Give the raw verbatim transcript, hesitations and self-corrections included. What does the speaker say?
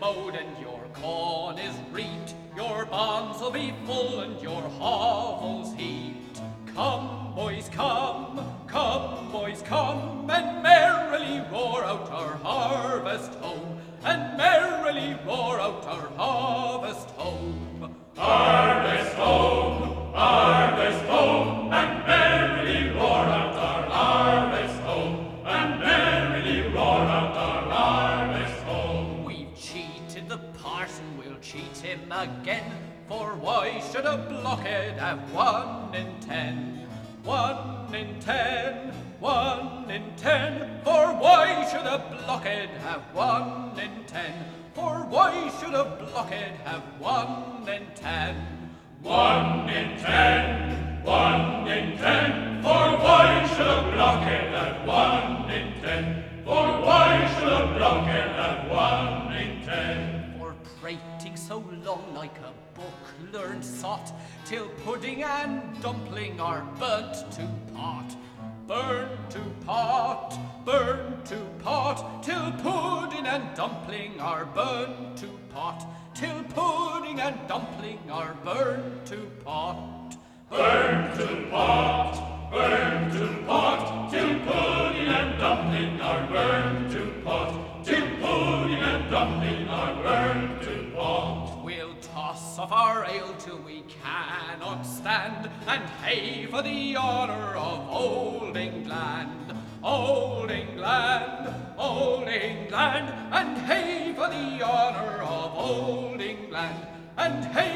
mowed and your corn is reaped, your barns will be full and your hovels heaped. Come, boys, come, come, boys, come, and merrily roar out our harvest home, and merrily roar out our harvest home. Harvest home, harvest home, and merrily roar out our harvest home, and merrily roar out our harvest home. We've cheated the parson, we'll cheat him again, for why should a blockhead have one in ten? One in ten, one in ten, for why should a blockhead have one in ten? For why should a blockhead have one in ten? One in ten, one in ten, for why should a blockhead have one in ten? For why should a blockhead have one in ten? For prating so long like a book-learned sot, till pudding and dumpling are burnt to pot. Burnt to pot, burnt to pot, till pudding and dumpling are burnt to pot. Till pudding and dumpling are burnt to pot. Burnt to pot, burnt to pot, till pudding and dumpling are burnt to pot. Till pudding and dumpling are burnt to pot. We'll toss off our ale till we cannot stand, and hey for the honour of old England. Old England, old England, and hey for the honour of old England, and hey